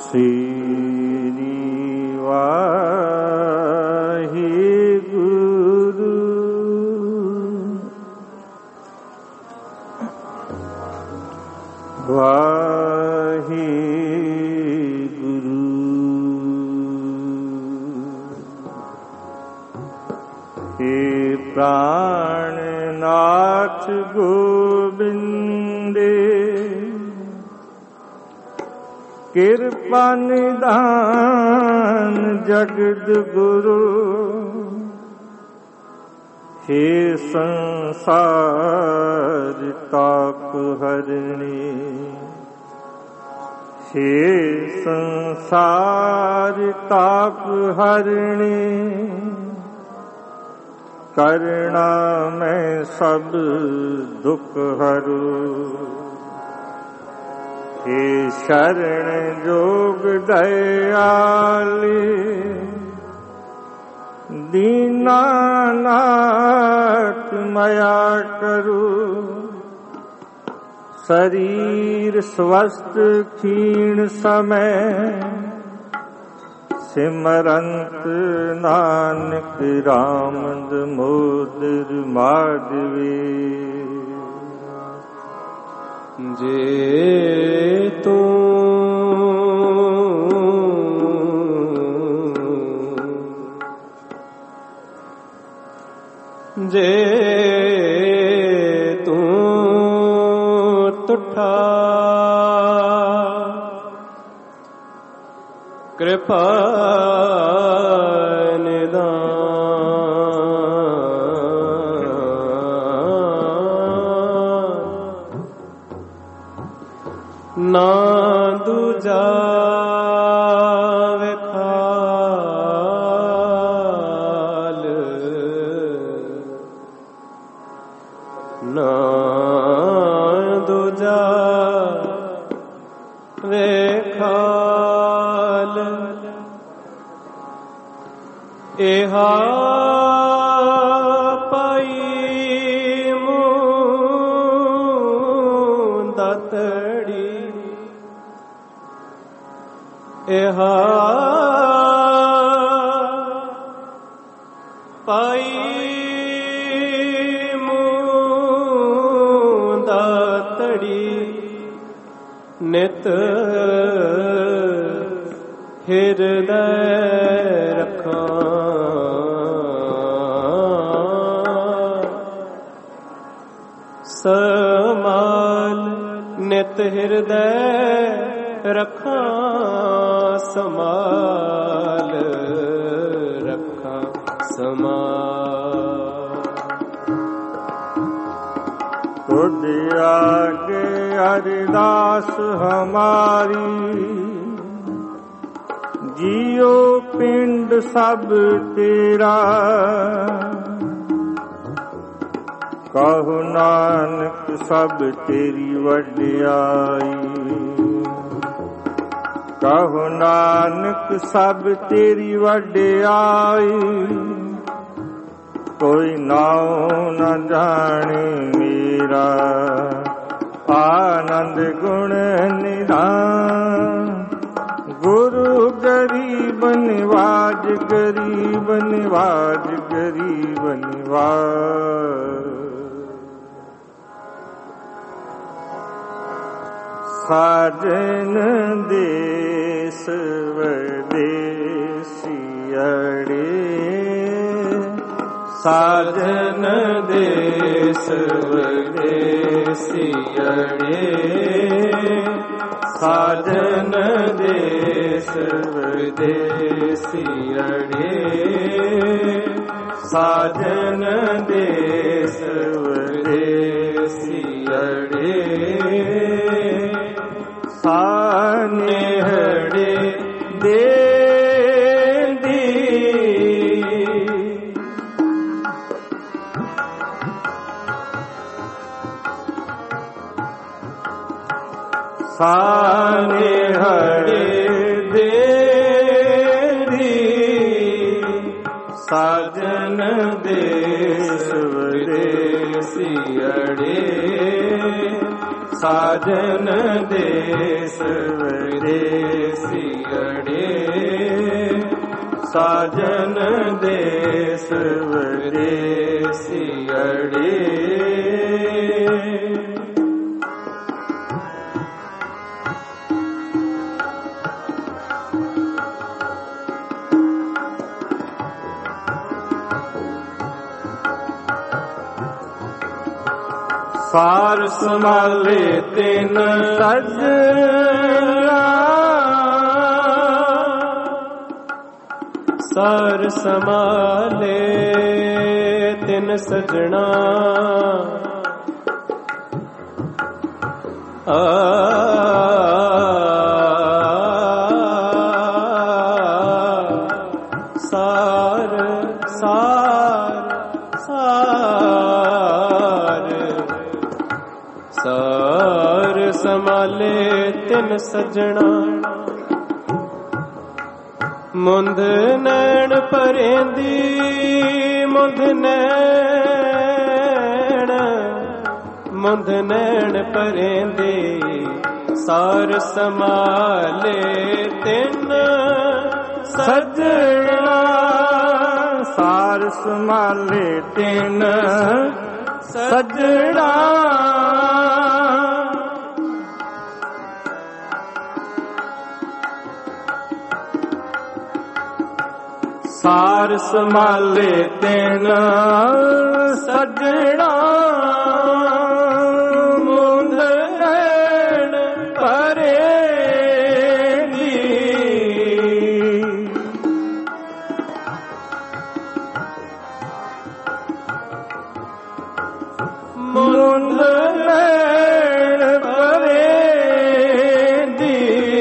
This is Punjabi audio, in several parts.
श्री वाहिगुरु। वाहिगुरु। हे प्राणनाथ गोविंदे, कृपा निधान जगद गुरु। हे संसार ताप हरणे, हे संसार ताप हरणे। करुणा में सब दुख हरू, हे शरण जोग दयाली। दीनानाथ मया करू, शरीर स्वस्थ क्षीण समय। सिमरंत नानक रामद मोदर माधवे। जे तू जे तू तुठा कृपा ना दूजा विखाल, ना दूजा विखाल। एहा पाई मुंह दातड़ी, एहा पाई मुंह दातड़ी। नित हृदय रखा, समाल। नित हृदय रखा, समाल रखा समाल। खुद आगे अरदास हमारी, जियो पिंड सब तेरा। कहो नानक सब तेरी वड्याई, कहो नानक सब तेरी वड्याई। कोई नाम न जाने मेरा, आनंद गुण निधान। गुरु गरीब निवाज, गरीब निवाज, गरीब निवाज। साजन देश विदेशियड़े, साजन देश विदेशियड़े। साजन देश विदेशियड़े। साजन देश विदेशियड़े। सानेहड़े दे दी, सानेहड़े दे दी। साजन देश विदेशियड़े। ਸਾਜਨ ਦੇਸ ਵਿਦੇਸੀ ਅੜੇ ਸਾਜਨ ਦੇਸ ਵਿਦੇਸੀ ਅੜੇ ਸਾਰ ਸੰਭਾਲੇ ਤਿਨ ਸਜਣਾ ਸਾਰ ਸੰਭਾਲੇ ਤਿਨ ਸਜਣਾ ਸਾਰ ਸਾਰ ਸਾਰ ਸੰਭਾਲੇ ਤਿਨ ਸਜਣਾ ਮੁੰਦ ਨੈਣ ਭਰੇਂਦੀ ਮੁੰਦ ਨੈਣ ਭਰੇਂਦੀ ਸਾਰ ਸੰਭਾਲੇ ਤਿਨ ਸਜਣਾ ਸਾਰ ਸੰਭਾਲੇ ਤਿਨ ਸਜਣਾ ਸਾਰ ਸੰਭਾਲੇ ਤਿਨ ਸਜਣਾ ਮੁੰਦ ਨੈਣ ਭਰੇਂਦੀ ਮੁੰਦ ਨੈਣ ਭਰੇਂਦੀ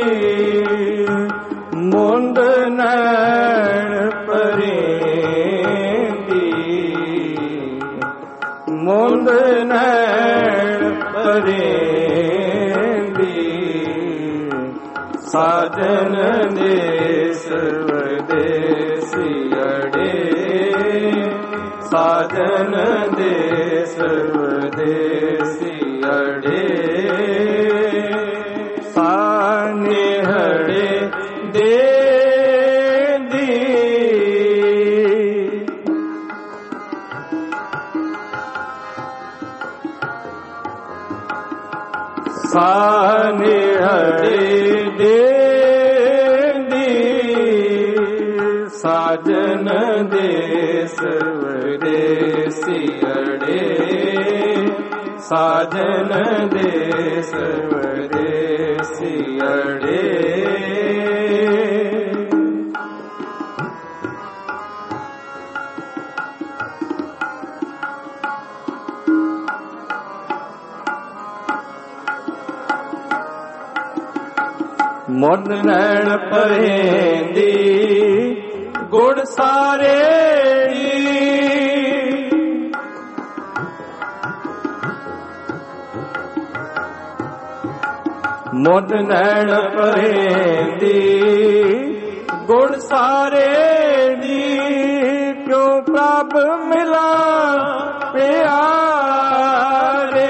ਮੁੰਦ ਨੈਣ ਮੁੰਦ ਨੈਣ ਭਰੇਂਦੀ ਸਾਜਨ ਦੇਸ ਵਿਦੇਸੀ ਅੜੇ ਸਾਜਨ ਦੇਸ ਵਿਦੇਸੀ ਅੜੇ ਸਾਨੇਹੜੇ ਦੇਂਦੀ ਸਾਨੇਹੜੇ ਦੇਂਦੀ ਸਾਜਨ ਦੇਸ ਵਿਦੇਸੀ ਅੜੇ ਸਾਜਨ ਦੇਸ ਵਿਦੇਸੀ ਅੜੇ ਮੁੰਦ ਨੈਣ ਭਰੇਂਦੀ ਗੁਣ ਸਾਰੇ ਮੁੰਦ ਨੈਣ ਭਰੇਂਦੀ ਗੁਣ ਸਾਰੇ ਦੀ ਕਿਉਂ ਪ੍ਰਭ ਮਿਲਾ ਪਿਆਰੇ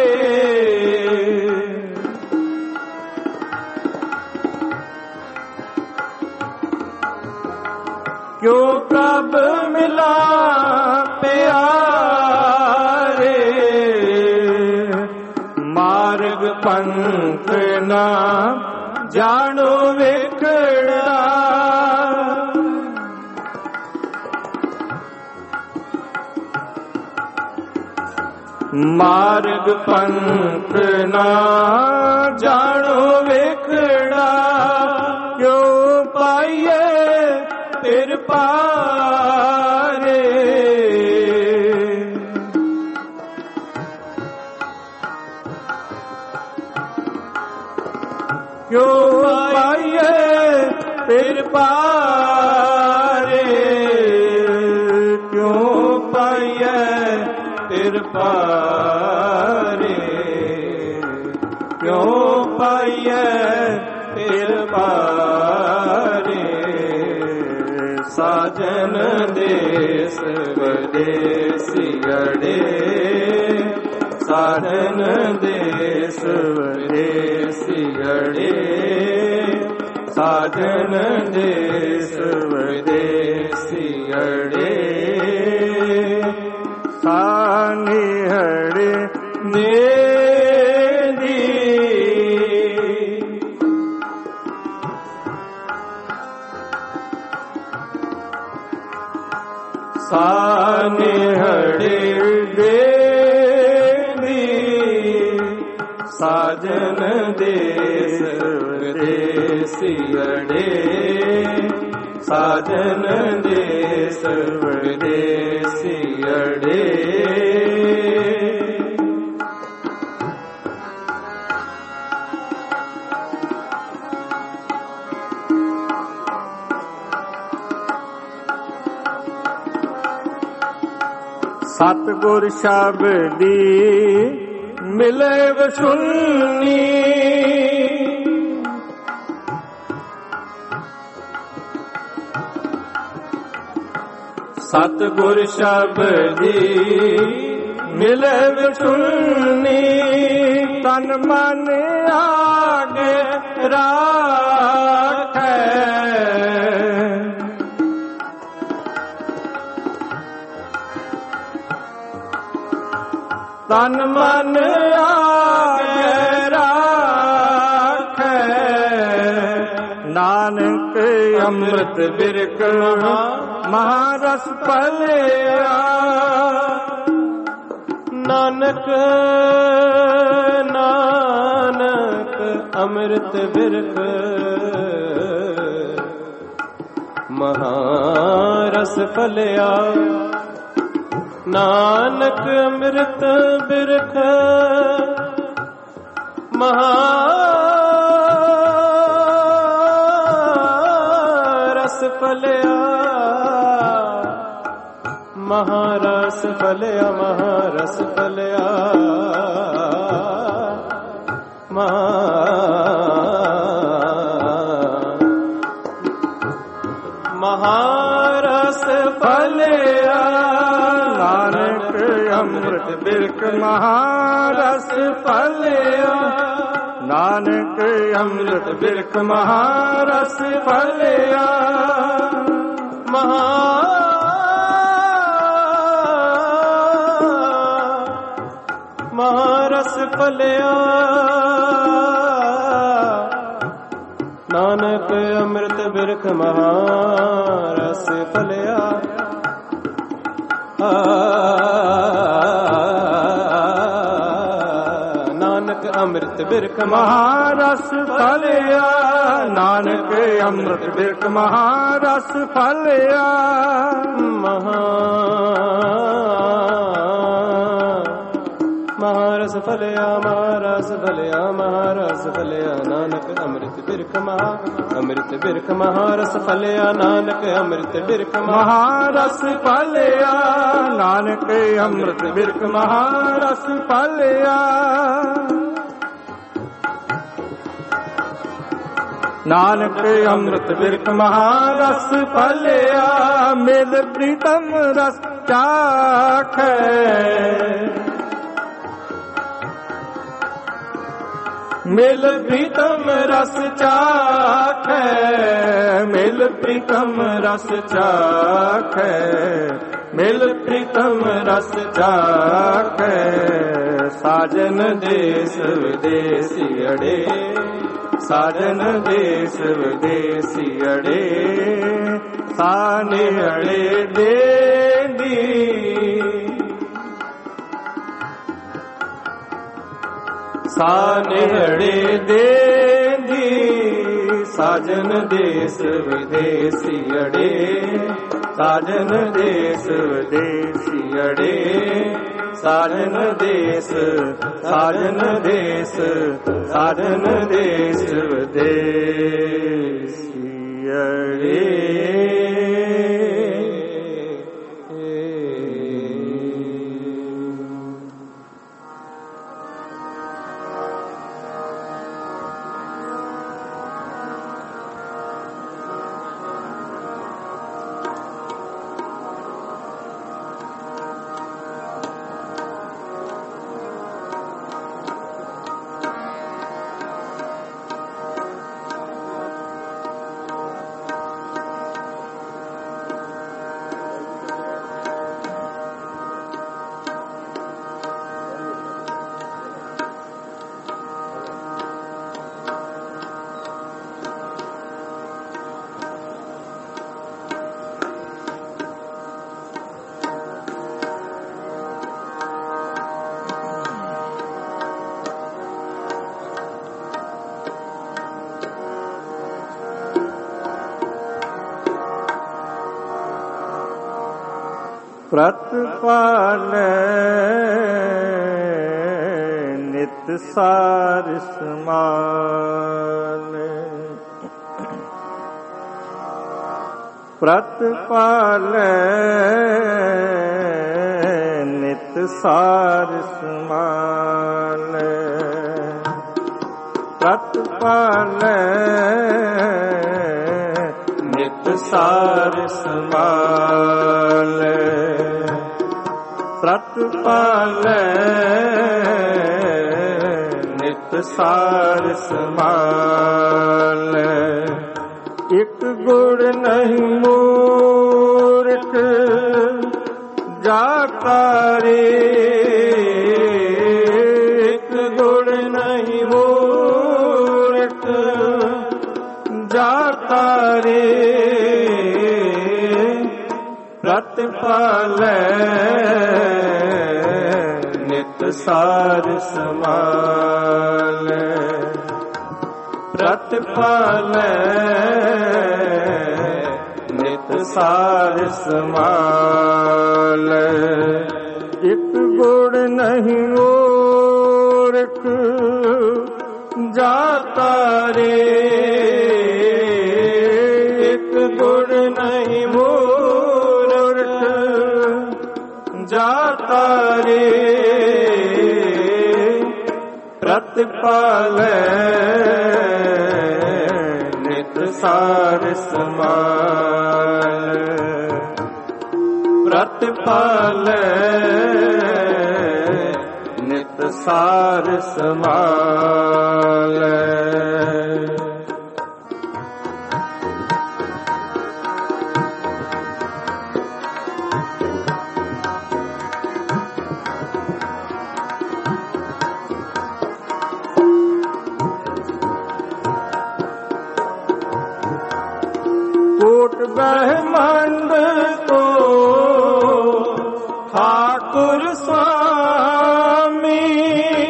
ਕਿਉਂ ਪ੍ਰਭ ਮਿਲਾ ਪਿਆਰੇ ਮਾਰਗ ਪੰਥ ਨਾ ਜਾਣੋ ਵੇਖੜਾ ਮਾਰਗ ਪੰਥ ਨਾ ਜਾਣੋ ਵੇਖੜਾ ਕਿਉਂ ਪਾਈਏ ਫਿਰ ਪਾਰੇ ਕਿਉਂ ਪਾਈਏ ਫਿਰ ਪਾਰੇ ਕਿਉਂ ਪਾਈਏ ਫਿਰ ਪਾਰੇ ਕਿਉਂ ਪਾਈਏ ਫਿਰ ਪਾਰੇ ਸਾਜਨ ਦੇਸ ਵਿਦੇਸੀ ਅੜੇ ਸਾਜਨ ਦੇਸ ਦੇਸ ਵਿਦੇਸੀਅੜੇ ਸਾਜਨ ਦੇਸ ਵਿਦੇਸੀਅੜੇ ਸਾਨਿਹੜੇ ਦੇ ਸਾਨਿਹੜੇ ਦੇਵੀ ਸਾਜਨ ਦੇਸ ਵਿਦੇਸੀਅੜੇ ਸਾਜਨ ਦੇਸ ਵਿਦੇਸੀਅੜੇ ਸਤਿਗੁਰ ਸ਼ਬਦੀ ਮਿਲੇ ਵਸੁਨੀ ਸਤਿਗੁਰ ਸ਼ਬਦੀ ਮਿਲੇ ਵਸੁਨੀ ਤਨ ਮਨ ਆਗੇ ਰਾਖੈ ਤਨ ਮਨ ਆਗੇ ਰਾਖੈ ਨਾਨਕ ਅੰਮ੍ਰਿਤ ਬਿਰਖ ਮਹਾਰਸ ਭਲਿਆ ਨਾਨਕ ਨਾਨਕ ਅੰਮ੍ਰਿਤ ਬਿਰਖ ਮਹਾਰਸ ਭਲਿਆ ਨਾਨਕ ਅੰਮ੍ਰਿਤ ਬਿਰਖ ਮਹਾਰਸ ਭਲਿਆ ਮਹਾਰਸ ਭਲਿਆ ਮਹਾਰਸ ਭਲਿਆ ਮਹਾਰਸ ਭਲਿਆ ਨਾਨਕ ਅੰਮ੍ਰਿਤ ਬਿਰਖ ਮਹਾਰਸ ਭਲਿਆ ਨਾਨਕ ਅੰਮ੍ਰਿਤ ਬਿਰਖ ਮਹਾਰਸ ਭਲਿਆ ਮਹਾਰਸ ਭਲਿਆ ਨਾਨਕ ਅੰਮ੍ਰਿਤ ਬਿਰਖ ਮਹਾਰਸ ਭਲਿਆ ਨਾਨਕ ਅੰਮ੍ਰਿਤ ਬਿਰਖ ਮਹਾਰਸ ਭਲਿਆ ਨਾਨਕ ਅੰਮ੍ਰਿਤ ਬਿਰਖ ਮਹਾਰਸ ਭਲਿਆ ਮਹਾਰਸ ਭਲਿਆ ਮਹਾਰਸ ਭਲਿਆ ਮਹਾਰਸ ਭਲਿਆ ਨਾਨਕ ਅੰਮ੍ਰਿਤ ਬਿਰਖ ਅੰਮ੍ਰਿਤ ਬਿਰਖ ਮਹਾਰਸ ਭਲਿਆ ਨਾਨਕ ਅੰਮ੍ਰਿਤ ਬਿਰਖ ਮਹਾਰਸ ਭਲਿਆ ਨਾਨਕ ਅੰਮ੍ਰਿਤ ਬਿਰਖ ਮਹਾਰਸ ਭਲਿਆ ਨਾਨਕ ਅੰਮ੍ਰਿਤ ਬਿਰਖ ਮਹਾਰਸ ਭਲਿਆ ਮਿਲ ਪ੍ਰੀਤਮ ਰਸ ਚਾਖੈ ਮਿਲ ਪ੍ਰੀਤਮ ਰਸ ਚਾਖੈ ਮਿਲ ਪ੍ਰੀਤਮ ਰਸ ਚਾਖੈ ਮਿਲ ਪ੍ਰੀਤਮ ਰਸ ਚਾਖੈ ਸਾਜਨ ਦੇਸ ਵਿਦੇਸੀਅੜੇ ਸਾਜਨ ਦੇਸ ਵਿਦੇਸੀਅੜੇ ਸਾਨਿਹੜੇ ਦੇਂਦੀ ਸਾਨਿਹੜੇ ਦੇਂਦੀ ਸਾਜਨ ਦੇਸ ਵਿਦੇਸੀਅੜੇ ਸਾਜਨ ਦੇਸ ਵਿਦੇਸੀਅੜੇ ਸਾਜਨ ਦੇਸ ਸਾਜਨ ਦੇਸ ਸਾਜਨ ਦੇਸ ਵਿਦੇਸੀਅੜੇ ਪ੍ਰਤਪਾਲੈ ਨਿਤ ਸਾਰ ਸਮਾਲੈ। ਪ੍ਰਤਪਾਲੈ ਨਿਤ ਸਾਰ ਸਮਾਲੈ। ਪ੍ਰਤਪਾਲੈ ਨਿਤ ਸਾਰ ਸਮਾਲੈ। ਪ੍ਰਤਪਾਲੈ ਨਿਤ ਸਾਰ ਸਮਾਲੈ। ਇਕ ਗੁਰ ਨਹੀਂ ਮੂਰਖ ਜਾਕਾਰੇ। ਇਕ ਗੁਰ ਨਹੀਂ ਮੂਰਖ ਜਾਕਾਰੇ। ਪ੍ਰਤਪਾਲੈ ਨਿਤ ਸਾਰ ਸਮਾਲੈ। ਪ੍ਰਤਪਾਲੈ ਨਿਤ ਸਾਰ ਸਮਾਲੈ। ਇਕ ਗੁਣ ਨਹੀਂ ਮੂਰਖ ਜਾਤਾਰੇ। ਇਕ ਗੁਣ ਨਹੀਂ ਮੂਰਖ ਜਾਤਾਰੇ। ਪ੍ਰਤਪਾਲੈ ਨਿਤ ਸਾਰ ਸਮਾਲੈ। ਪ੍ਰਤਪਾਲੈ ਨਿਤ ਸਾਰ ਸਮਾਲੈ। ਕੋਟ ਬ੍ਰਹਮੰਡ ਕੋ ਠਾਕੁਰ ਸੁਆਮੀ।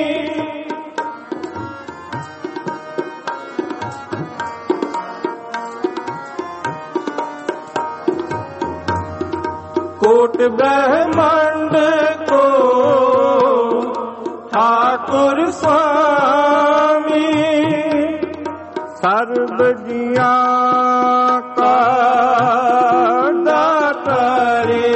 ਕੋਟ ਬ੍ਰਹਮੰਡ ਕੋ ਠਾਕੁਰ ਸੁਆਮੀ। ਸਰਬ ਜੀਆਂ ਕਾ ਦਾਤਾਰੇ।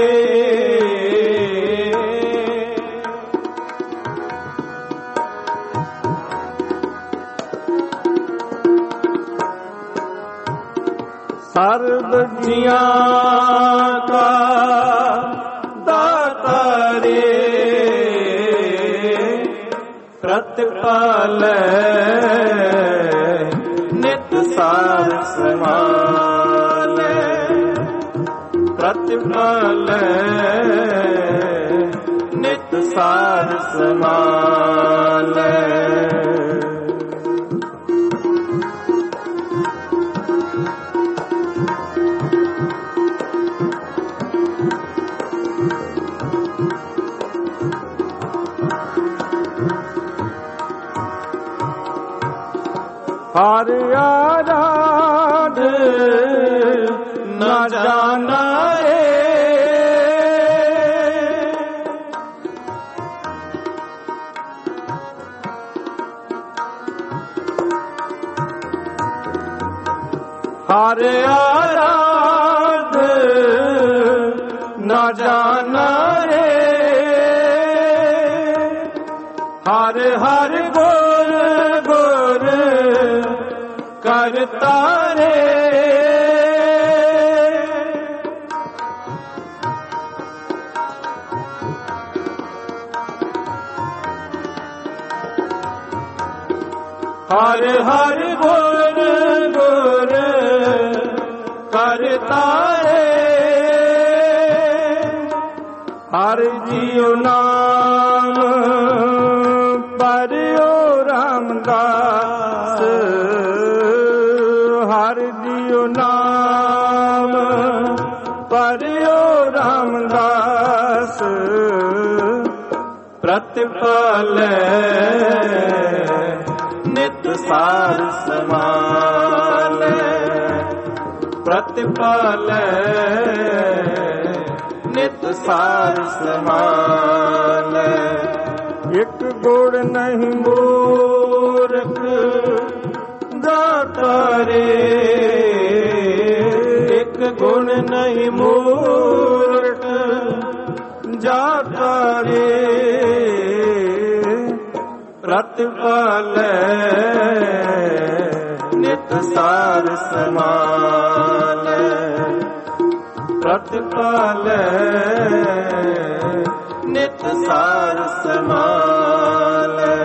ਸਰਬ ਜੀਆਂ ਕਾ ਦਾਤਾਰੇ। ਪ੍ਰਤਪਾਲੈ ਨਿਤ ਸਾਰ ਸਮਾਲੈ। ਪ੍ਰਤਪਾਲੈ ਨਿਤ ਸਾਰ ਸਮਾਲੈ। ਹਰਿ ਆਰਾਧ ਨਾ ਜਾਣਾ ਏ। ਹਰਿ ਆਰਾਧ ਨਾ ਜਾਣਾ ਰੇ। ਹਰਿ ਹਰਿ ਗੁਰ ਗੁਰ ਕਰਤਾ ਰੇ। ਹਰਿ ਹਰਿ ਗੁਰ ਗੁਰ ਕਰਤਾ ਰੇ। ਹਰਿ ਜੀਉ ਨਾਮ ਪਰਿਓ ਰਾਮਦਾਸ। ਹਰਿ ਜੀਉ ਨਾਮ ਪਰਿਓ ਰਾਮਦਾਸ। ਪ੍ਰਤਪਾਲੈ ਨਿਤ ਸਾਰ ਸਮਾਲੈ। ਪ੍ਰਤਪਾਲੈ ਨਿਤ ਸਾਰ ਸਮਾਲੈ। ਇੱਕ ਗੁਣ ਨਹੀਂ ਮੂਰਖ ਦਾਤਾ ਰੇ, ਇੱਕ ਗੁਣ ਨਹੀਂ ਮੂਰਖ ਜਾਤਾ ਰੇ। ਪ੍ਰਤਿਪਾਲੈ ਨਿਤ ਸਾਰ ਸਮਾਲੈ। ਪ੍ਰਤਿਪਾਲੈ ਨਿਤ ਸਾਰ ਸਮਾਲੈ।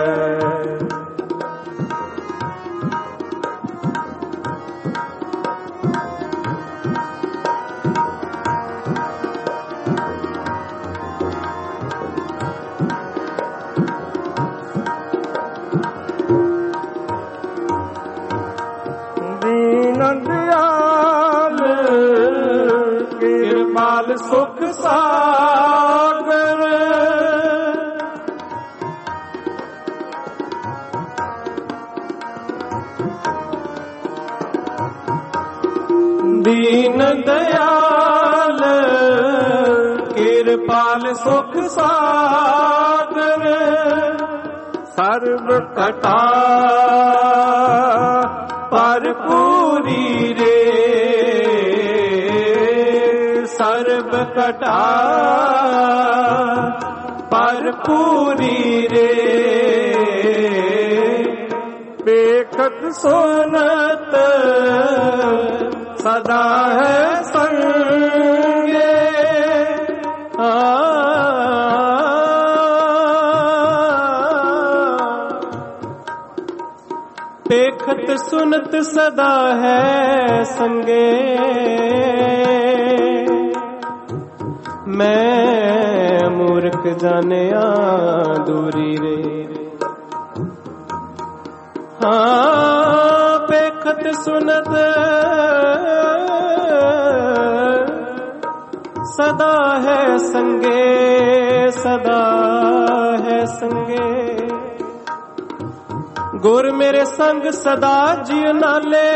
ਕਿਰਪਾਲ ਸੁਖ ਸਾਗਰ, ਦੀਨ ਦਇਆਲ ਕਿਰਪਾਲ ਸੁਖ ਸਾਗਰ। ਸਰਬ ਕਟਾ ਭਰਪੂਰੀ ਰੇ, ਸਰਬ ਕਟਾ ਭਰਪੂਰੀ ਰੇ। ਵੇਖਤ ਸੁਨਤ ਸਦਾ ਹੈ ਸੰਗੇ, ਵੇਖਤ ਸੁਨਤ ਸਦਾ ਹੈ ਸੰਗੇ। ਮੈਂ ਮੂਰਖ ਜਾਣਿਆ ਦੂਰੀ ਰੇ, ਹਾਂ ਵੇਖਤ ਸੁਨਤ ਸਦਾ ਹੈ ਸੰਗੇ, ਸਦਾ ਹੈ ਸੰਗੇ। ਗੁਰ ਮੇਰੇ ਸੰਗ ਸਦਾ ਜਿਉ ਨਾਲੇ,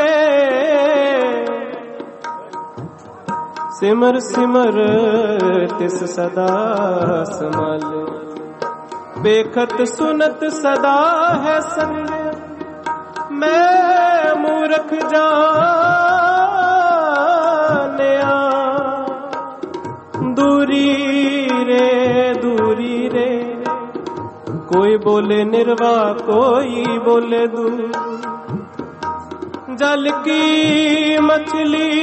ਸਿਮਰ ਸਿਮਰ ਤਿਸ ਸਦਾ ਸਮਾਲੇ। ਵੇਖਤ ਸੁਨਤ ਸਦਾ ਹੈ ਸੰਗ, ਮੈਂ ਮੂਰਖ ਜਾਣਿਆ ਦੂਰੀ ਰੇ, ਦੂਰੀ ਰੇ। ਕੋਈ ਬੋਲੇ ਨਿਰਵਾਹ ਕੋਈ ਬੋਲੇ ਦੂਰ, ਜਲ ਕੀ ਮਛਲੀ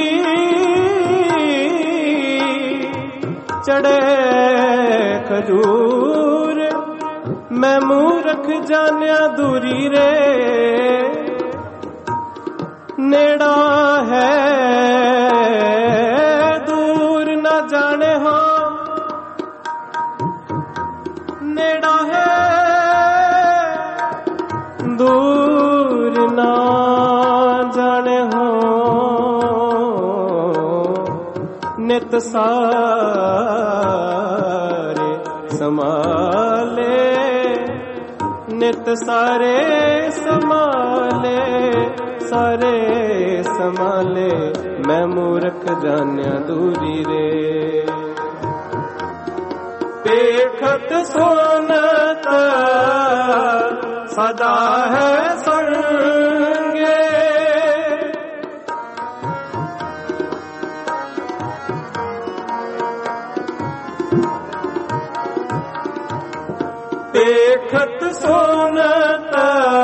ਚੜੇ ਖਜੂਰ। ਮੈਂ ਮੂਰਖ ਜਾਣਿਆ ਦੂਰੀ ਰੇ, ਨੇੜਾ ਹੈ ਦੂਰ ਨਾ ਜਾਣੇ ਹੋ, ਨੇੜਾ ਹੈ ਦੂਰ ਨਾ ਜਾਣੇ ਹੋ। ਨਿਤ ਸਾਰੇ ਸੰਭਾਲੇ, ਨਿਤ ਸਾਰੇ ਸੰਭਾਲੇ, ਸਾਰੇ ਸੰਭਾਲੇ। ਮੈਂ ਮੂਰਖ ਜਾਣਿਆ ਦੂਰੀ ਰੇ, ਵੇਖਤ ਸੁਨਤ ਸਦਾ ਹੈ ਸੰਗੇ। ਵੇਖਤ ਸੁਨਤ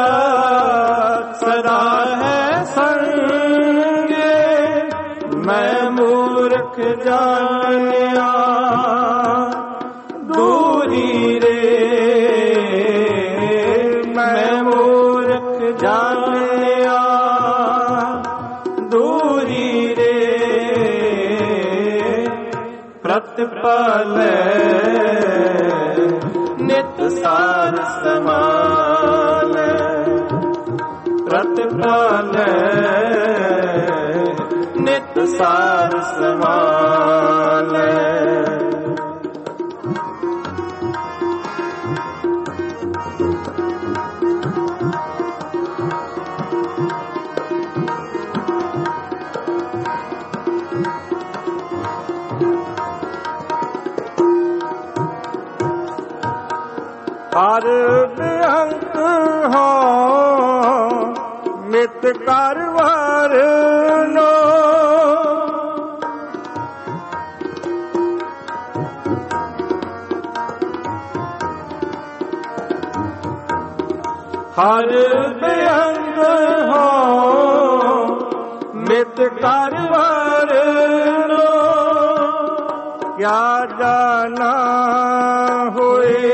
ਸਦਾ ਹੈ ਸੰਗੇ। ਮੈਂ ਮੂਰਖ ਜਾਣਿਆ ਦੂਰੀ ਰੇ, ਮੈਂ ਮੂਰਖ ਜਾਣਿਆ ਦੂਰੀ ਰੇ। ਪ੍ਰਤਿਪਾਲੈ ਨਿਤ ਸਾਰ ਸਮਾਲੈ, ਪ੍ਰਤਿਪਾਲੈ ਨਿਤ ਸਾਰ ਸਮਾਲੈ। ਮਿਤ ਕਰ ਵਰਨੋ ਹਰ ਬੇਅੰਗ ਹੋ ਮਿਤ ਕਰ ਵਰਨੋ ਕਿਆ ਜਾਣਾ ਹੋਏ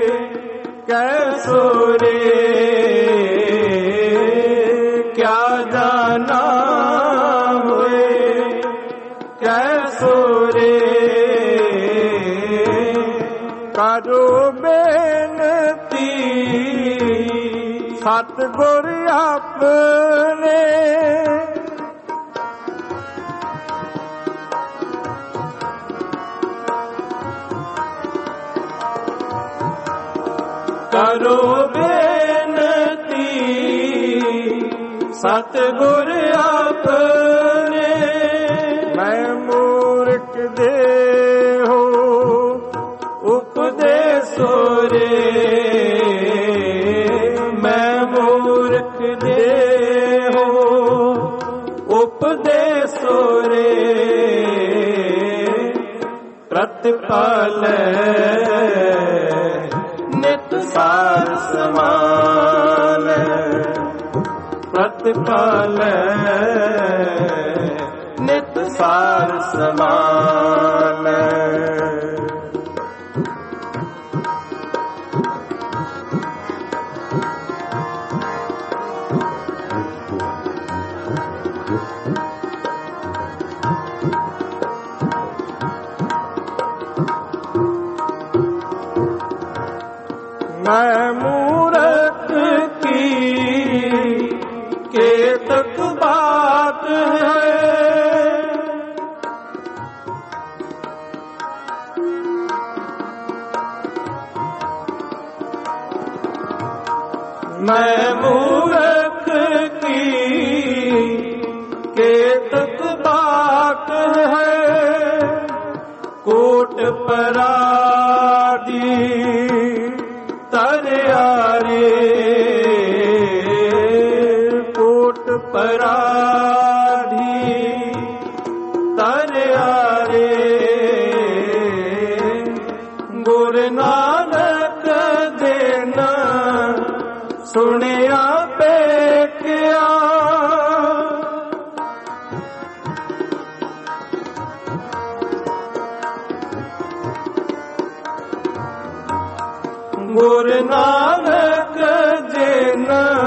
ਕੈਸੋ ਰੇ ਕਿਆ ਜਾਣਾ ਹੋਏ ਕੈਸੋ ਰੇ ਕਰੋ ਬੇਨਤੀ ਸਤਿਗੁਰ ਆਪਣੇ ਕਰੋ ਬੇਨਤੀ ਸਤਿਗੁਰ ਆਪਣੇ ਮੈਂ ਮੂਰਖ ਦੇਹੋ ਉਪਦੇਸੋ ਰੇ ਮੈਂ ਮੂਰਖ ਦੇਹੋ ਉਪਦੇਸੋ ਰੇ ਪ੍ਰਤਿਪਾਲੈ ਨਿਤ ਸਾਰ ਸਮਾਨ ਪ੍ਰਤਿਪਾਲੈ ਨਿਤ ਸਾਰ ਸਮਾਨ ਮੈਂ ਮੂਰਖ ਕੀ ਕੇਤਕ ਬਾਤ ਹੈ ਮੈਂ ਮੂਰਖ ਕੀ ਕੇਤਕ ਬਾਤ ਹੈ ਕੋਟ ਪਰਾਦੀ ਤਰਿਆਰੇ ਕੋਟ ਪਰਾਧੀ ਤਰਿਆਰੇ ਗੁਰ ਨਾਨਕ ਦੇਨ ਸੁਣਿਆ ਪੇਖਿਆ ਗੁਰ ਨਾਨਕ ਜਿਨ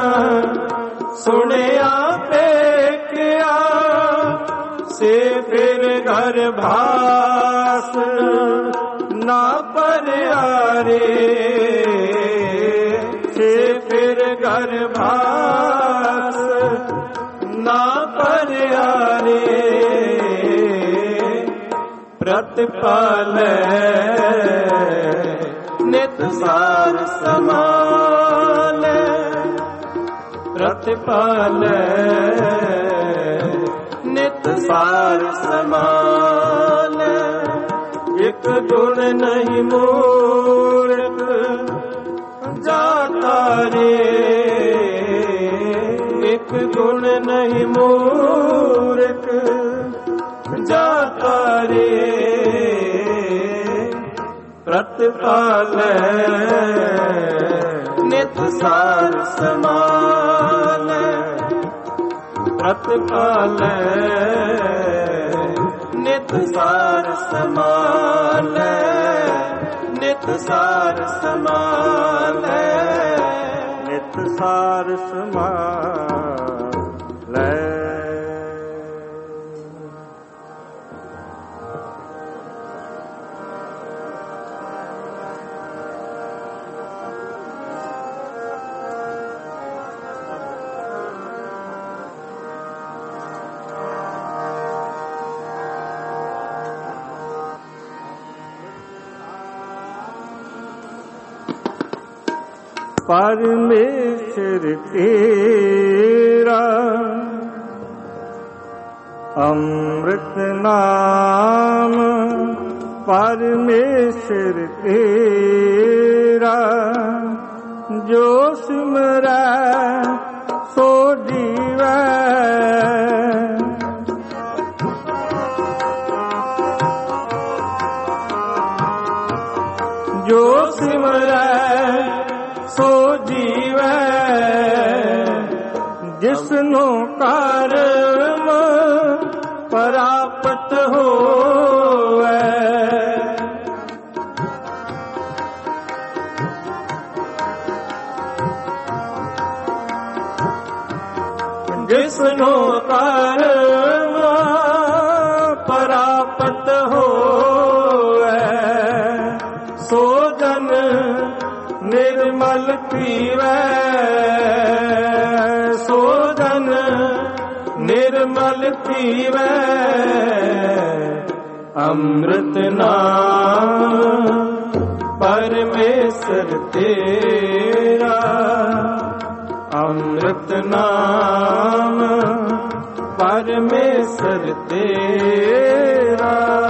ਸੁਣਿਆ ਪੇਖਿਆ ਸੇ ਫਿਰ ਘਰ ਭਾਸ ਨਾ ਪਰਿਆਰੇ ਸੇ ਫਿਰ ਘਰ ਭਾਸ ਨਾ ਪਰਿਆਰੇ ਪ੍ਰਤਿਪਾਲੈ ਨਿਤ ਸਾਰ ਸਮਾਨ ਪ੍ਰਤਿਪਾਲੈ ਨਿਤ ਸਾਰ ਸਮਾਨ ਇਕ ਗੁਣ ਨਹੀਂ ਮੂਰਖ ਜਾਤਾ ਰੇ ਇਕ ਗੁਣ ਨਹੀਂ ਮੂਰਖ ਜਾਤਾ ਰੇ ਪ੍ਰਤਿਪਾਲੈ ਨਿਤ ਸਾਰ ਸਮਾਨ ਪ੍ਰਤਿਪਾਲੈ ਨਿਤ ਸਾਰ ਸਮਾਨ ਨਿਤ ਸਾਰ ਸਮਾਨ ਨਿਤ ਸਾਰ ਸਮਾਨ ਲੈ ਪਰਮੇਸ਼ਰ ਤੇਰਾ ਅੰਮ੍ਰਿਤ ਨਾਮ ਪਰਮੇਸ਼ਰ ਤੇਰਾ ਜੋ ਸਿਮਰੈ ਸੋ ਜੀਵੈ। ਜੋ ਸਿਮਰੈ ਸੋ ਜੀਵੈ, ਜਿਸਨੂੰ ਕਰਮ ਪ੍ਰਾਪਤ ਹੋਵੈ। ਜਿਸਨੂੰ ਕਰਮ ਪ੍ਰਾਪਤ ਹੋਵੈ, ਸੋ ਜਨ ਨਿਰਮਲ ਪੀਵੈ। ਸੋ ਜਨ ਨਿਰਮਲ ਪੀਵੈ, ਅੰਮ੍ਰਿਤ ਨਾਮ ਪਰਮੇਸ਼ਰ ਤੇਰਾ। ਅੰਮ੍ਰਿਤ ਨਾਮ ਪਰਮੇਸ਼ਰ ਤੇਰਾ।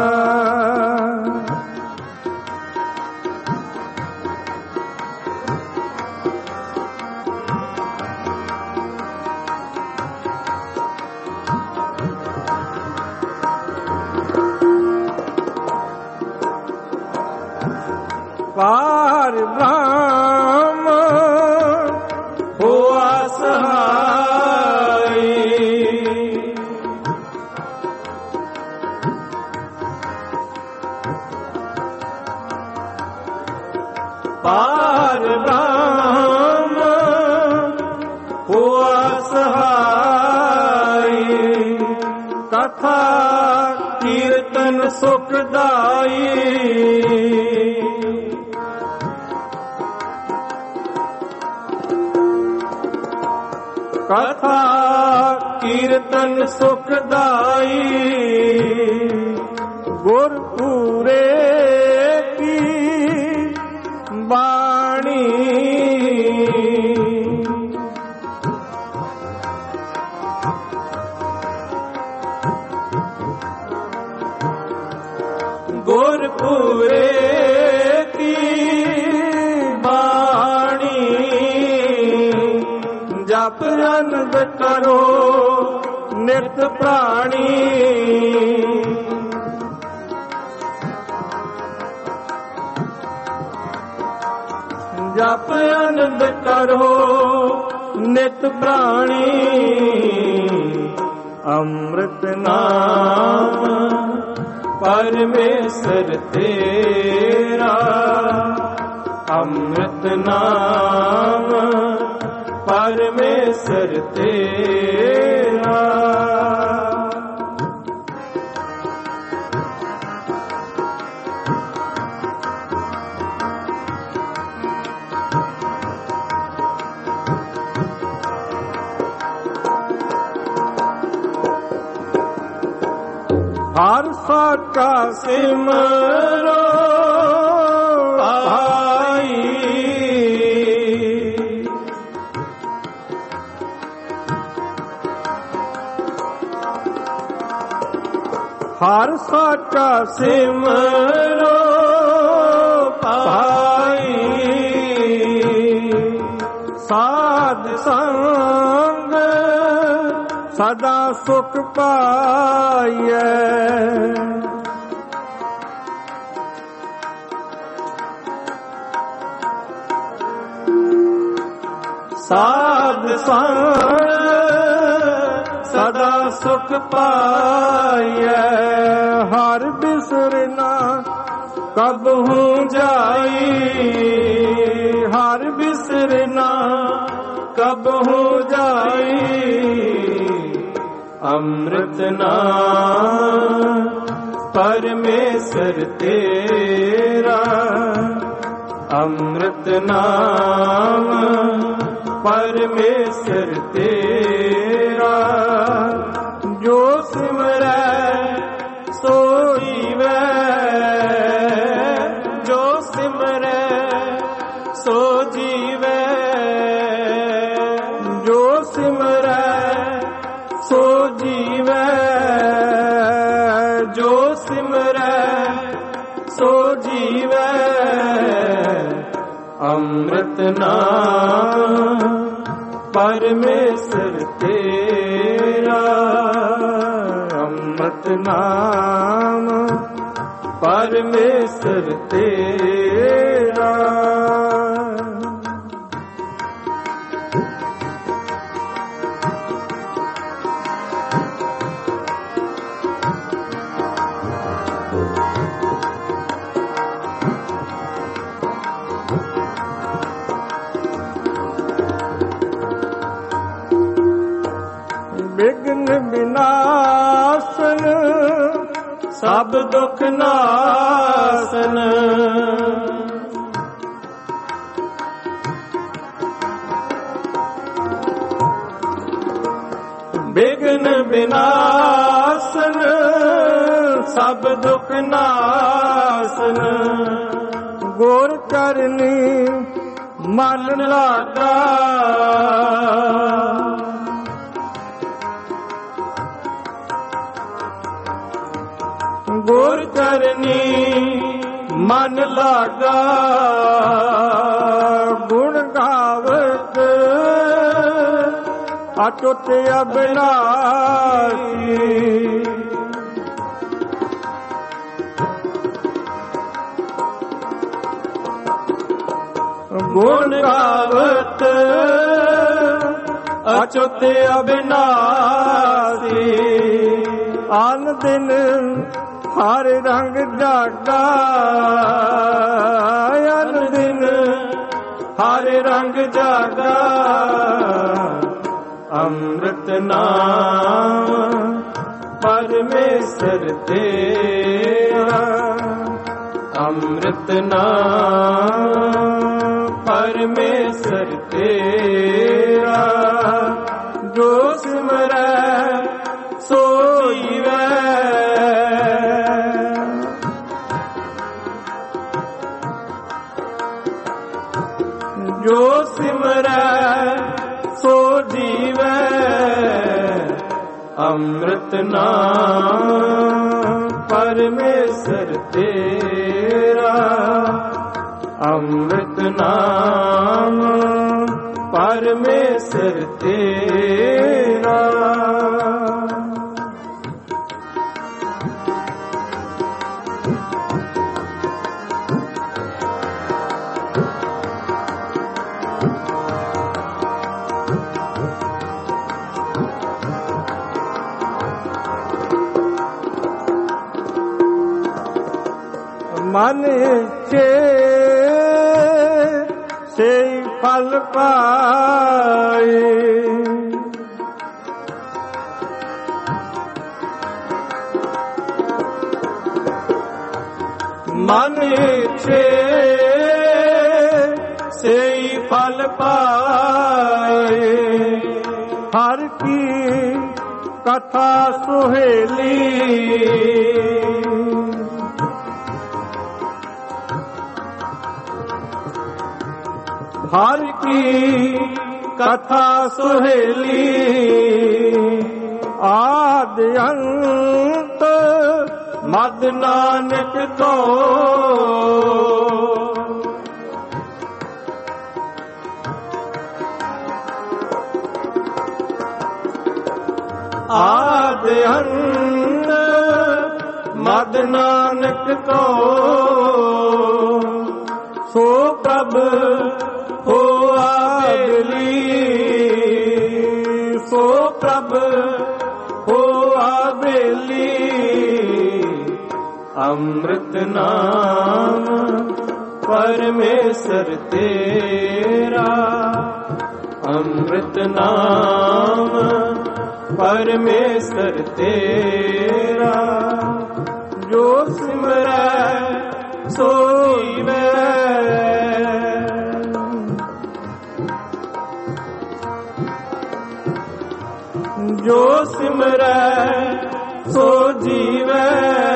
ਪਾਰ ਬ੍ਰਹਮ ਹੋਆ ਸਹਾਈ। ਪਾਰ ਬ੍ਰਹਮ ਹੋਆ ਸਹਾਈ। ਕਥਾ ਕੀਰਤਨ ਸੁਖਦਾਈ। ਕਥਾ ਕੀਰਤਨ ਸੁਖਦਾਈ। ਗੁਰ ਪੂਰੇ ਕੀ ਬਾਣੀ। ਗੁਰ ਪੂਰੇ ਕੀ ਬਾਣੀ। ਜਪ ਅਨੰਦ ਕਰੋ ਨਿਤ ਪ੍ਰਾਣੀ। ਜਪ ਅਨੰਦ ਕਰੋ ਨਿਤ ਪ੍ਰਾਣੀ। ਅੰਮ੍ਰਿਤ ਨਾਮ ਪਰਮੇਸ਼ਰ ਤੇਰਾ। ਅੰਮ੍ਰਿਤ ਨਾਮ ਪਰਮੇਸ਼ਰ ਤੇਰਾ। ਹਰ ਸਾਚਾ ਸਿਮਰੋ ਭਾਈ। ਹਰ ਸਾਚਾ ਸਿਮਰੋ ਭਾਈ। ਸਾਧ ਸੰਗ ਸਦਾ ਸੁਖ ਪਾਈਐ। ਸਾਧ ਸੰਗ ਸਦਾ ਸੁਖ ਪਾਈਐ। ਹਰ ਬਿਸਰਨਾ ਕਬਹੂ ਜਾਈ। ਹਰ ਬਿਸਰਨਾ ਕਬਹੂ ਜਾਈ। ਅੰਮ੍ਰਿਤ ਨਾਮ ਪਰਮੇਸ਼ਰ ਤੇਰਾ। ਅੰਮ੍ਰਿਤ ਨਾਮ ਪਰਮੇਸ਼ਰ ਤੇਰਾ। ਜੋ ਸਿਮਰੈ ਸੋ ਜੀਵੈ। ਜੋ ਸਿਮਰੈ ਸੋ ਜੀਵੈ। ਜੋ ਸਿਮਰੈ ਸੋ ਜੀਵੈ। ਜੋ ਸਿਮਰੈ ਸੋ ਜੀਵੈ। ਅੰਮ੍ਰਿਤ ਨਾਮ ਪਰਮੇਸ਼ਰ ਤੇਰਾ। ਅੰਮ੍ਰਿਤ ਨਾਮ ਪਰਮੇਸ਼ਰ ਤੇਰਾ। ਵਿਘਨ ਵਿਨਾਸ਼ਨ ਸਭ ਦੁਖ ਨਾਸਨ। ਵਿਘਨ ਵਿਨਾਸ਼ਨ ਸਭ ਦੁਖ ਨਾਸਨ। ਗੁਰ ਚਰਨੀ ਮਨ ਲਾਗਾ ਗੁਰ ਚਰਨੀ ਮਨ ਲਾਗਾ। ਗੁਣ ਗਾਵਤ ਅਟੁੱਟ ਅਬਿਨਾਸੀ। ਗੁਣ ਗਾਵਤ ਅਟੁੱਟ ਅਬਿਨਾਸੀ। ਆਨ ਦਿਨ ਹਰ ਰੰਗ ਜਾਗਾ। ਅਨ ਦਿਨ ਹਰ ਰੰਗ ਜਾਗਾ। ਅੰਮ੍ਰਿਤ ਨਾਮ ਪਰਮੇਸ਼ਰ ਤੇਰਾ। ਅੰਮ੍ਰਿਤ ਨਾਮ ਪਰਮੇਸ਼ਰ ਤੇਰਾ। ਜੋ ਸਿਮਰੈ ਸੋ ਜੀਵੈ। ਜੋ ਸਿਮਰੈ ਸੋ ਜੀਵੈ। ਅੰਮ੍ਰਿਤ ਨਾਮ ਪਰਮੇਸ਼ਰ ਤੇਰਾ। ਅੰਮ੍ਰਿਤ ਨਾਮ ਪਰਮੇਸ਼ਰ ਤੇਰਾ। ਮਨ ਚੇ ਸਈ ਫਲ ਪਾਏ। ਮਨ ਚੇ ਸਈ ਫਲ ਪਾਏ। ਹਰ ਕੀ ਕਥਾ ਸੁਹੇਲੀ। ਹਰ ਕੀ ਕਥਾ ਸੁਹੇਲੀ। ਆਦ ਅੰਤ ਮਦ ਨਾਨਕ ਕੋ। ਆਦ ਅੰਤ ਮਦ ਨਾਨਕ ਕੋ। ਸੋ ਪ੍ਰਭ ਹੋਆ ਬੇਲੀ। ਸੋ ਪ੍ਰਭ ਹੋਆ ਬੇਲੀ। ਅੰਮ੍ਰਿਤ ਨਾਮ ਪਰਮੇਸ਼ਰ ਤੇਰਾ। ਅੰਮ੍ਰਿਤ ਨਾਮ ਪਰਮੇਸ਼ਰ ਤੇਰਾ। ਜੋ ਸਿਮਰੈ ਸੋ ਜੀਵੈ। ਜੋ ਸਿਮਰੈ ਸੋ ਜੀਵੈ।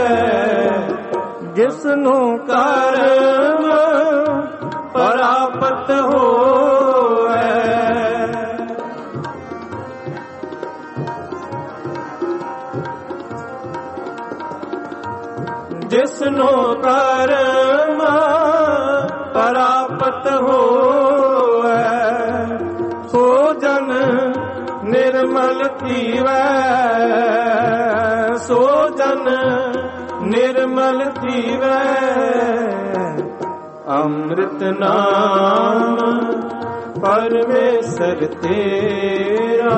ਜਿਸ ਨੂੰ ਕਰਮ ਪ੍ਰਾਪਤ ਹੋਵੇ। ਜਿਸ ਨੂੰ ਕਰਮ ਪ੍ਰਾਪਤ ਹੋਵੇ। सो जन निर्मल थीवै, सो जन निर्मल थीवै। अमृत नाम परमेश्वर तेरा,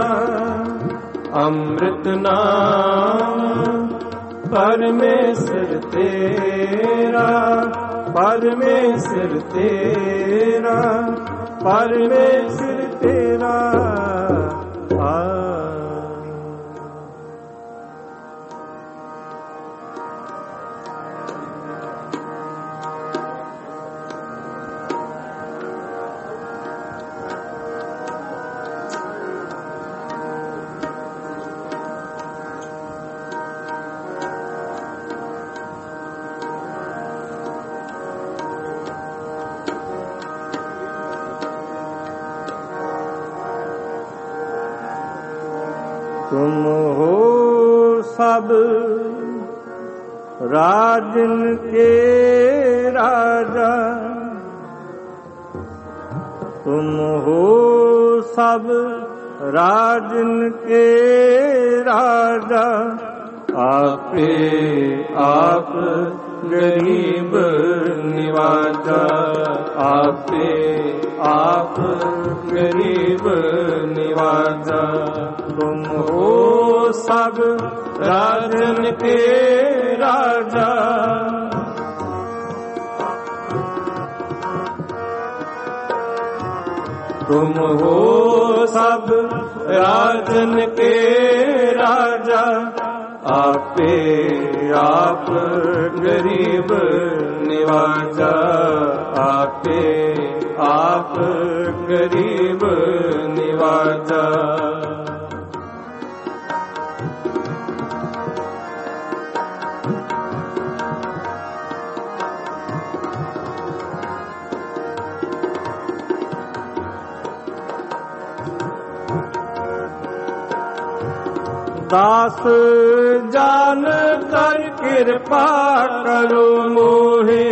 अमृत नाम परमेश्वर तेरा, परमेश्वर तेरा, परमेश्वर तेरा। तुम हो सब राजन के राजा, तुम हो सब राजन के राजा। आपे आप गरीब निवाजा, आपे आप गरीब निवाजा। तुम हो सब राजन के राजा, तुम हो सब राजन के राजा। आपे आप गरीब निवाजा, आपे आप गरीब निवाजा। दास जान कर कृपा करो मोहे,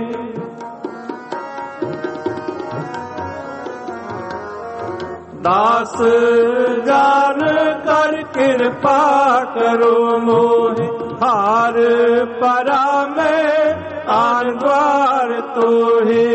दास जान कर कृपा करो मोहे। हार परा में आन द्वार तोहे,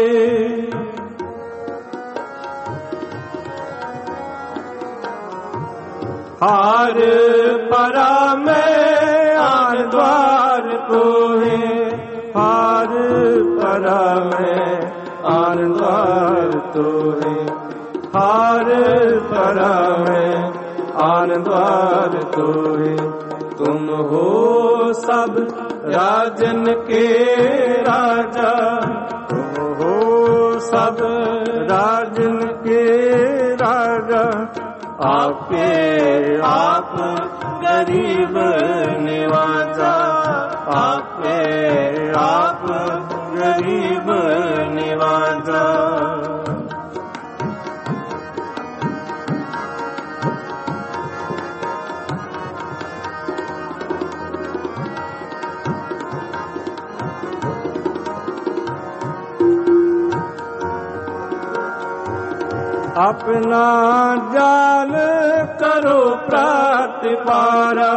हार परा में आन द्वार तोहे, हार परा में आन द्वार तोहे, हार परा में आन द्वार तोहे। तुम हो सब राजन के राजा, तुम हो सब राजन के राजा। आपे आप गरीब निवाजा, आपे आप गरीब निवाजा। अपना जान करो प्रतिपारा,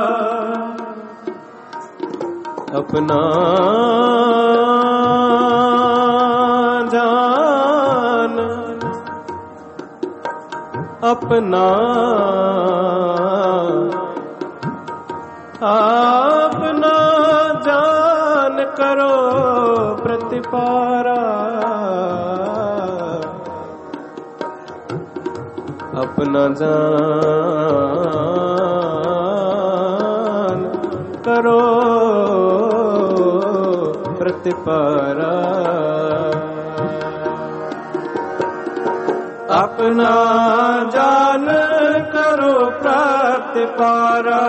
अपना जान, अपना अपना जान करो प्रतिपारा। अपना जान करो प्रतिपारा, अपना जान करो प्रतिपारा।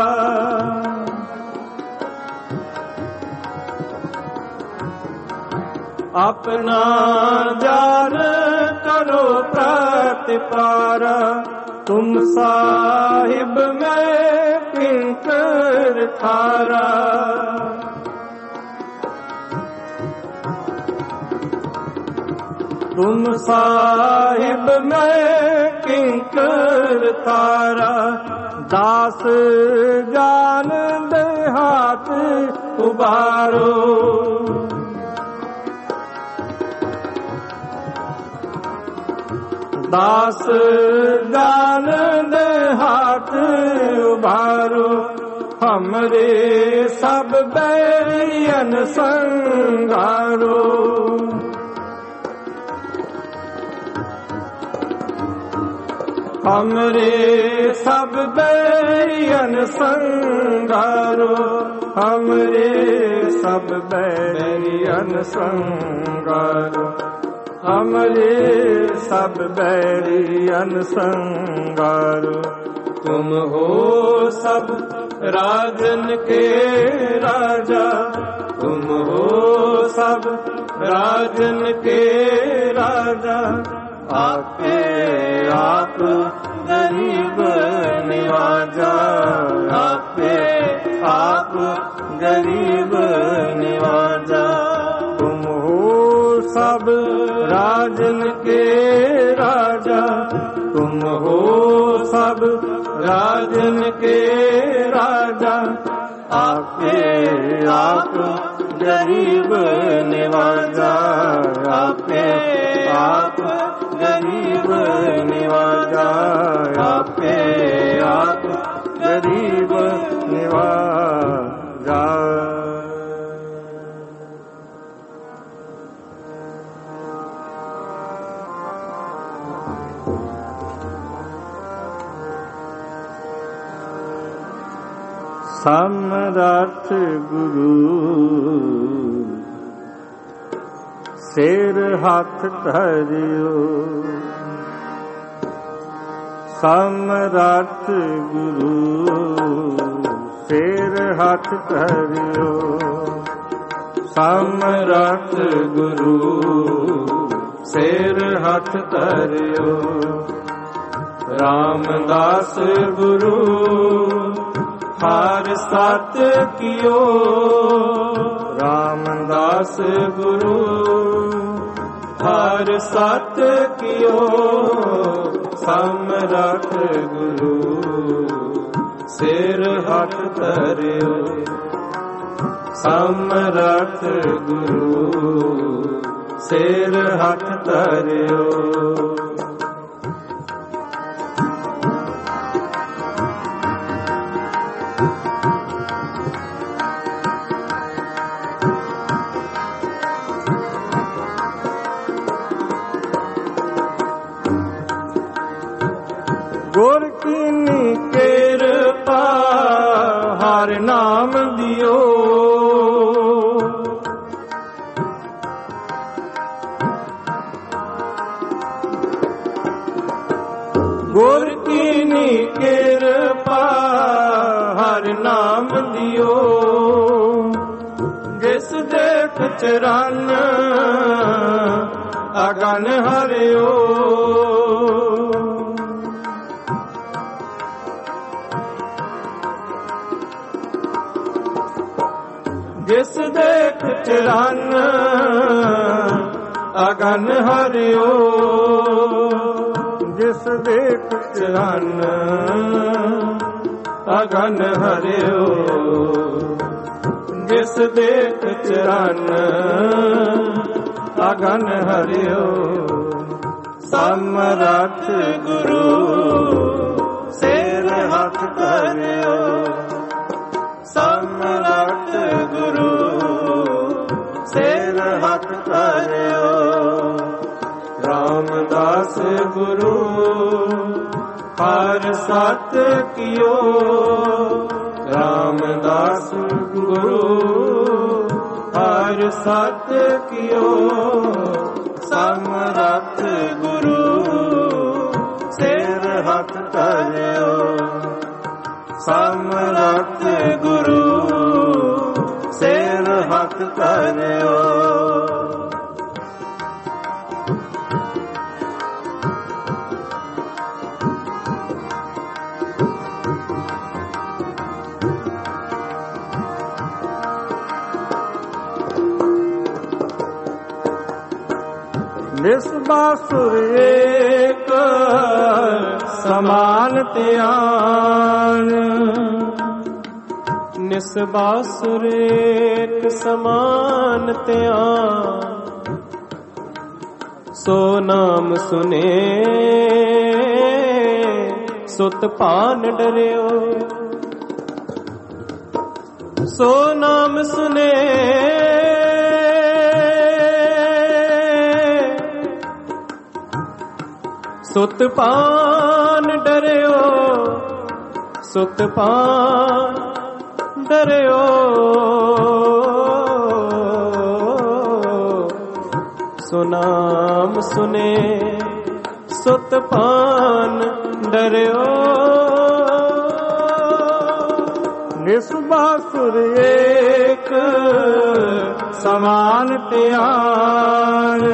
अपना जान करो प्रतिपारा। तुम साहिब में किंकर थारा, तुम साहिब में किंकर ਤਾਰਾ। ਦਾਸ ਜਾਨ ਦੇ ਹਾਥ ਉਬਾਰੋ। ਦਾਸ ਜਾਨ ਦੇ ਹਾਥ ਉਬਾਰੋ। ਹਮਰੇ ਸਭ ਬੈਰੀਅਨ ਸੰਗਾਰੋ। ਹਮਰੇ ਸਭ ਬੈਰੀਅਨ ਸੰਗਾਰੋ। ਹਮਰੇ ਸਭ ਬੈਰੀਅਨ ਸੰਗਾਰੋ। ਹਮਰੇ ਸਭ ਬੈਰੀਅਨ ਸੰਗਾਰੋ। तुम हो सब राजन के राजा। तुम हो सब राजन के राजा। आपे आप गरीब निवाजा। आपे आप गरीब निवाजा। तुम हो सब राजन के राजा। तुम हो सब राजन के राजा। आपे आप गरीब निवाजा। आपे आप गरीब निवाजा। आपे आप गरीब निवाजा। ਸਮਰੱਥ ਗੁਰੂ ਸਿਰ ਹੱਥ ਧਰਿਓ। ਸਮਰੱਥ ਗੁਰੂ ਸਿਰ ਹੱਥ ਧਰਿਓ। ਸਮਰੱਥ ਗੁਰੂ ਸਿਰ ਹੱਥ ਧਰਿਓ। ਰਾਮਦਾਸ ਗੁਰੂ ਹਰ ਸਤ ਕੀਓ। ਰਾਮਦਾਸ ਗੁਰੂ ਹਰ ਸਤ ਕੀਓ। ਸਮਰੱਥ ਗੁਰੂ ਸਿਰ ਹੱਥ ਧਰਿਓ। ਸਮਰੱਥ ਗੁਰੂ ਸਿਰ ਹੱਥ ਧਰਿਓ। ਗੁਰ ਕੀਨੀ ਕਿਰਪਾ ਹਰ ਨਾਮ ਦਿਓ। ਗੁਰ ਕੀਨੀ ਕਿਰਪਾ ਹਰ ਨਾਮ ਦਿਓ। ਜਿਸ ਦੇਖ ਚਰਨ ਅਗਨ ਹਰਿਓ। ਜਿਸ ਦੇਖ ਚਰਨ ਅਗਨ ਹਰਿਓ। ਜਿਸ ਦੇਖ ਚਰਨ ਅਗਨ ਹਰਿਓ। ਜਿਸ ਦੇਖ ਚਰਨ ਅਗਨ ਹਰਿਓ। ਸਮਰੱਥ ਗੁਰੂ ਸਿਰ ਹੱਥ ਧਰਿਓ। ਸਮਰੱਥ ਗੁਰੂ ਸਿਰ ਹੱਥ ਧਰਿਓ। ਰਾਮਦਾਸ ਗੁਰੂ ਹਰ ਸਤ ਕੀਓ। ਰਾਮਦਾਸ ਗੁਰੂ ਹਰ ਸਤ ਕੀਓ। ਸਮਰੱਥ ਗੁਰੂ ਸਿਰ ਹੱਥ ਧਰਿਓ। ਸਮਰੱਥ ਗੁਰੂ ਸਿਰ ਹੱਥ ਧਰਿਓ। ਨਿਸ ਬਾਸੁਰ ਏਕ ਸਮਾਨ ਧਿਆਨ। ਨਿਸਬਾਸੁਰ ਏਕ ਸਮਾਨ ਧਿਆਨ, ਸੋ ਨਾਮ ਸੁਨੇ ਸੁਤ ਭਾਨ ਡਰਿਓ। ਸੋ ਨਾਮ ਸੁਨੇ ਸੁਤ ਭਾਨ ਡਰਿਓ, ਸੁਤ ਭਾਨ ਡਰਿਓ। ਸੋ ਨਾਮ ਸੁਨੇ ਸੁਤ ਭਾਨ ਡਰਿਓ। ਨਿਸਬਾਸੁਰ ਏਕ ਸਮਾਨ ਧਿਆਨ।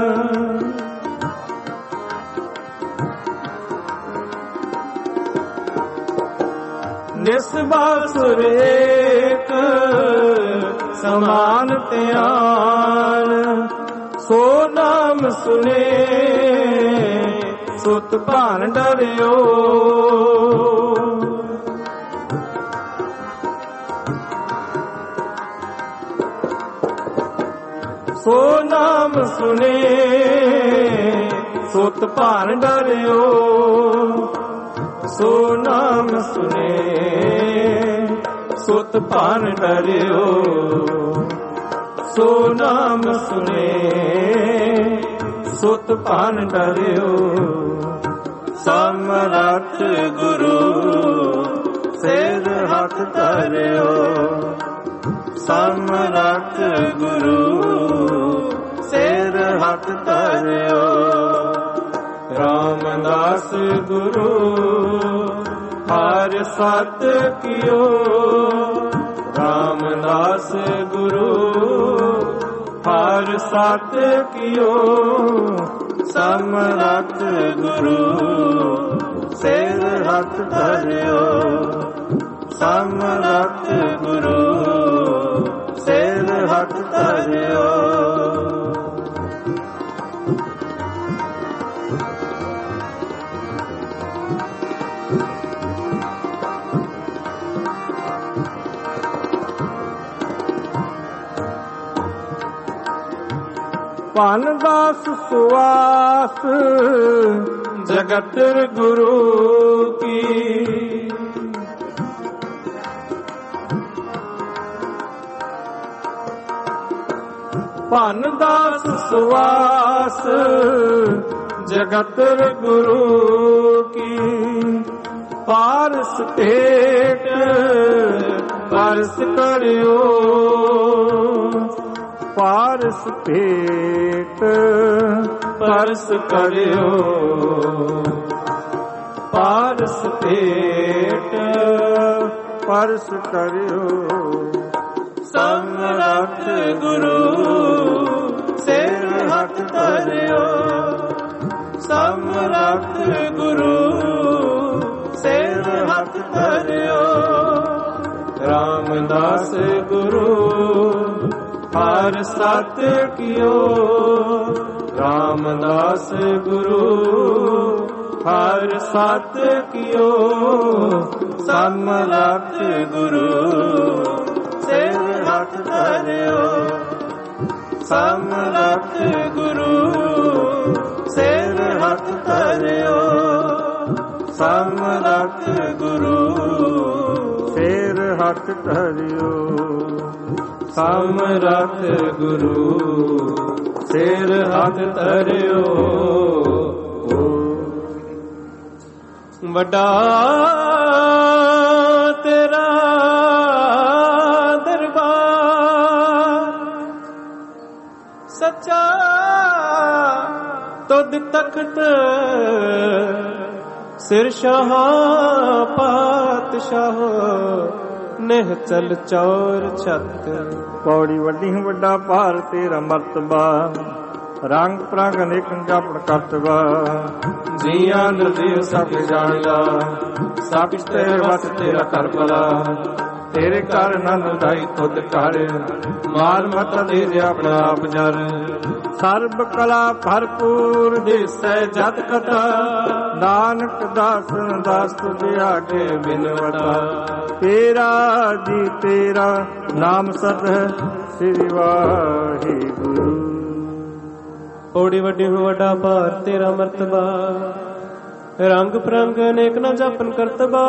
ਨਿਸਬਾਸੁਰ ਏਕ ਸਮਾਨ ਧਿਆਨ, ਸੋ ਨਾਮ ਸੁਨੇ ਸੁਤ ਭਾਨ ਡਰਿਓ। ਸੋ ਨਾਮ ਸੁਨੇ ਸੁਤ ਭਾਨ ਡਰਿਓ। ਸੋ ਨਾਮ ਸੁਨੇ ਸੁਤ ਭਾਨ ਡਰਿਓ। ਸੋ ਨਾਮ ਸੁਨੇ ਸੁਤ ਭਾਨ ਡਰਿਓ। ਸਮਰੱਥ ਗੁਰੂ ਸਿਰ ਹੱਥ ਧਰਿਓ। ਸਮਰੱਥ ਗੁਰੂ ਸਿਰ ਹੱਥ ਧਰਿਓ। ਰਾਮਦਾਸ ਗੁਰੂ ਹਰਿ ਸਤ ਕੀਓ। ਰਾਮਦਾਸ ਗੁਰੂ ਹਰਿ ਸਤ ਕੀਓ। ਸਮਰੱਥ ਗੁਰੂ ਸਿਰ ਹੱਥ ਧਰਿਓ। ਸਮਰੱਥ ਗੁਰੂ ਸਿਰ ਹੱਥ ਧਰਿਓ। ਭਾਨ ਦਾਸ ਸੁਆਸ ਜਗਤ ਗੁਰੂ ਕੀ। ਭਾਨ ਦਾਸ ਸੁਆਸ ਜਗਤ ਗੁਰੂ ਕੀ। ਪਾਰਸ ਭੇਟ ਪਰਸ ਕਰਿਓ। ਪਾਰਸ ਭੇਟ ਪਰਸ ਕਰਿਓ। ਪਾਰਸ ਭੇਟ ਪਰਸ ਕਰਿਓ। ਸਮਰੱਥ ਗੁਰੂ ਸਿਰ ਹੱਥ ਧਰਿਓ। ਸਮਰੱਥ ਗੁਰੂ ਸਿਰ ਹੱਥ ਧਰਿਓ। ਰਾਮਦਾਸ ਗੁਰੂ ਹਰਿ ਸਤ ਕੀਓ। ਰਾਮਦਾਸ ਗੁਰੂ ਹਰਿ ਸਤ ਕੀਓ। ਸਮਰੱਥ ਗੁਰੂ ਸਿਰ ਹੱਥ ਧਰਿਓ। ਸਮਰੱਥ ਗੁਰੂ ਸਿਰ ਹੱਥ ਧਰਿਓ। ਸਮਰੱਥ ਗੁਰੂ ਸਿਰ ਹੱਥ ਧਰਿਓ। ਸਮਰੱਥ ਗੁਰੂ ਸਿਰ ਹੱਥ ਧਰਿਓ। ਵੱਡਾ ਤੇਰਾ ਦਰਬਾਰ, ਸੱਚਾ ਤੁਧ ਤਖਤ, ਸਿਰ ਸ਼ਾਹ ਪਾਤਸ਼ਾਹ, ਨਿਹ ਚਲ ਚੌਰ ਛੱਤ। ਪੌੜੀ ਵੱਡੀ ਵੱਡਾ ਭਾਰ ਤੇਰਾ ਮਰਤਬਾ, ਰੰਗ ਪ੍ਰੰਗ ਅਨੇਕ ਜਾਪੜ ਕਰਤਵਾ। ਜੀਆਂ ਨਦੀ ਸਭ ਜਾਣਦਾ, ਸਭ ਤੇਰੇ ਵਸ ਤੇਰਾ ਕਰ ਭਲਾ। ਤੇਰੇ ਘਰ ਨੰਦ ਦਾਈ ਤੁਧ ਘਰ, ਮਾਲ ਮਤ ਦੇ ਆਪਣਾ ਆਪ ਜਰ। ਸਰਬ ਕਲਾ ਭਰਪੂਰ ਦਿਸੈ ਜਤ ਕਥਾ ਨਾਨਕ ਦਾਸਨ ਦਾਸ ਤੁਝ ਆਗੇ ਬਿਨਵਤਾ ਤੇਰਾ ਜੀ ਤੇਰਾ ਨਾਮ ਸਤ ਹੈ ਸ੍ਰੀ ਵਾਹਿਗੁਰੂ। ਓੜੀ ਵੱਡੀ ਹੋ ਵੱਡਾ ਭਾਰ ਤੇਰਾ ਮਰਤਬਾ ਰੰਗ ਪ੍ਰੰਗ ਅਨੇਕ ਨਾ ਜਾਪਨ ਕਰਤਬਾ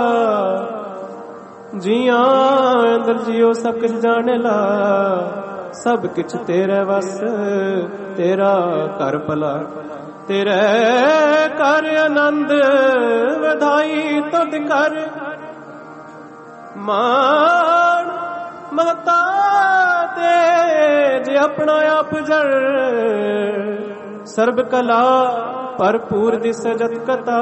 ਜੀਆਂ ਅੰਦਰ ਜਿਉ ਸਭ ਕੁਛ ਜਾਣੇ ਲਾ ਸਭ ਕਿਛ ਤੇਰੇ ਵਸ ਤੇਰਾ ਘਰ ਭਲਾ ਤੇਰੇ ਕਰ ਆਨੰਦ ਵਧਾਈ ਤੁਧ ਕਰ ਮਾਨ ਮਹਤਾ ਤੇ ਜੇ ਆਪਣਾ ਆਪ ਜੜ ਸਰਬ ਕਲਾ ਭਰਪੂਰ ਦਿਸ ਜਤ ਕਤਾ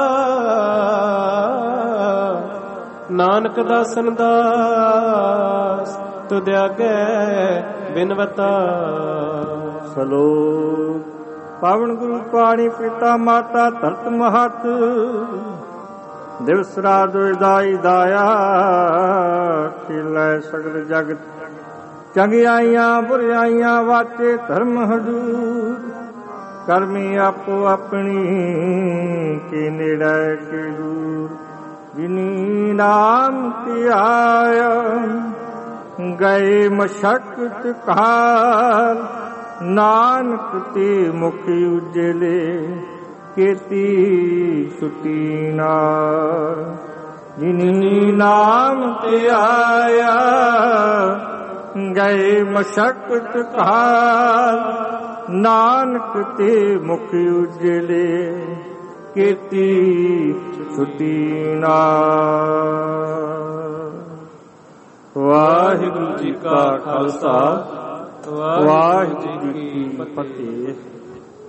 ਨਾਨਕ ਦਾਸਨ ਦਾਸ ਤੁਧ ਆਗੇ ਬਿਨਵਤਾ। ਸਲੋਕ ਪਾਵਨ ਗੁਰੂ ਪਾਣੀ ਪਿਤਾ ਮਾਤਾ ਧਰਤ ਮਹਤ ਦਿਵਸ ਰਾਤ ਦਾਈ ਦਾਇਆ ਖਿਲੈ ਸਗਲ ਜਗਤ ਚੰਗਿਆਈਆਂ ਬੁਰਾਈਆਂ ਵਾਚੇ ਧਰਮ ਹਜੂਰ ਕਰਮੀ ਆਪੋ ਆਪਣੀ ਕੀ ਨੇੜੇ ਕੀ ਦੂਰ ਜਿਨੀ ਨਾਮ ਧਿਆਇਆ ਗਏ ਮਸ਼ਕਤ ਕਾਲ ਨਾਨਕ ਤੇ ਮੁਖ ਉਜਲੇ ਕੀਤੀ ਛੁਟੀ ਨਾਰ ਜਿਨੀ ਨਾਮ ਧਿਆਇਆ ਗਏ ਮਸ਼ਕਤ ਕਾਲ ਨਾਨਕ ਤੇ ਮੁਖ ਉਜਲੇ ਕੀਤੀ ਛੁਟੀ ਨਾਰ। ਵਾਹਿਗੁਰੂ ਜੀ ਕਾ ਖਾਲਸਾ ਵਾਹਿਗੁਰੂ ਜੀ ਕੀ ਫਤਿਹ।